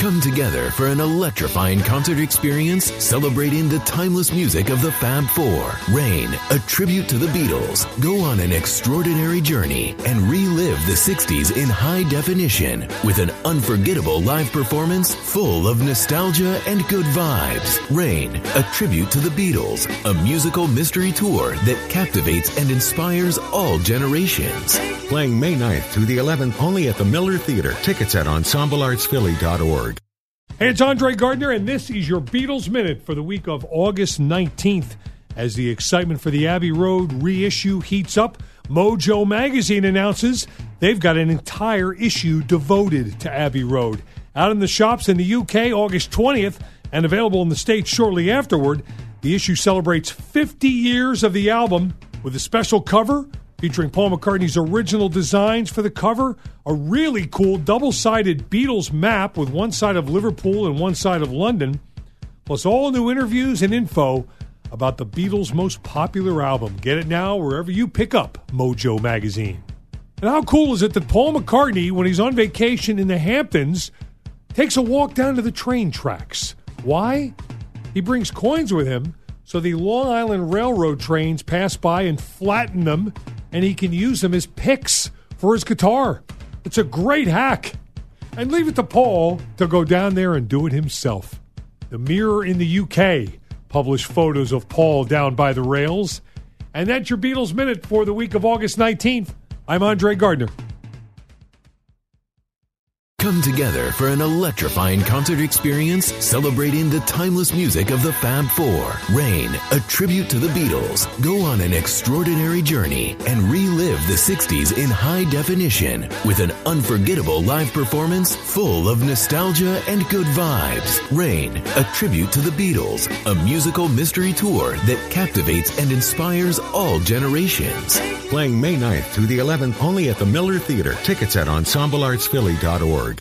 Come together for an electrifying concert experience celebrating the timeless music of the Fab Four. Rain, a tribute to the Beatles. Go on an extraordinary journey and relive the 60s in high definition with an unforgettable live performance full of nostalgia and good vibes. Rain, a tribute to the Beatles. A musical mystery tour that captivates and inspires all generations. Playing May 9th through the 11th only at the Miller Theater. Tickets at ensembleartsphilly.org. Hey, it's Andre Gardner, and this is your Beatles Minute for the week of August 19th. As the excitement for the Abbey Road reissue heats up, Mojo Magazine announces they've got an entire issue devoted to Abbey Road. Out in the shops in the UK, August 20th, and available in the States shortly afterward, the issue celebrates 50 years of the album with a special cover featuring Paul McCartney's original designs for the cover, a really cool double-sided Beatles map with one side of Liverpool and one side of London, plus all new interviews and info about the Beatles' most popular album. Get it now wherever you pick up Mojo Magazine. And how cool is it that Paul McCartney, when he's on vacation in the Hamptons, takes a walk down to the train tracks? Why? He brings coins with him so the Long Island Railroad trains pass by and flatten them, and he can use them as picks for his guitar. It's a great hack. And leave it to Paul to go down there and do it himself. The Mirror in the UK published photos of Paul down by the rails. And that's your Beatles Minute for the week of August 19th. I'm Andre Gardner. Come together for an electrifying concert experience celebrating the timeless music of the Fab Four. Rain, a tribute to the Beatles. Go on an extraordinary journey and relive the 60s in high definition with an unforgettable live performance full of nostalgia and good vibes. Rain, a tribute to the Beatles. A musical mystery tour that captivates and inspires all generations. Playing May 9th through the 11th only at the Miller Theater. Tickets at ensembleartsphilly.org.